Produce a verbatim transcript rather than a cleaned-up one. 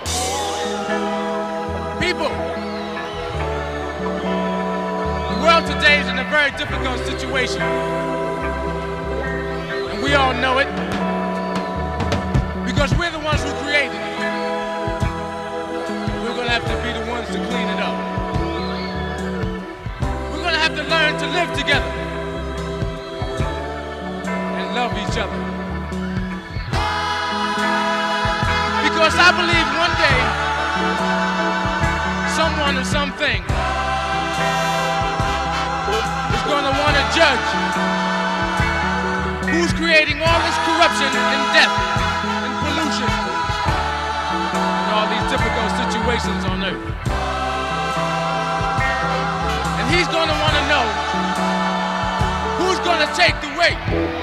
People, the world today is in a very difficult situation. And we all know it because we're the ones who created it. We're going to have to be the ones to clean it up. We're going to have to learn to live together and love each other. Because I believe one day, someone or something is going to want to judge who's creating all this corruption and death and pollution and all these difficult situations on earth. And he's going to want to know who's going to take the weight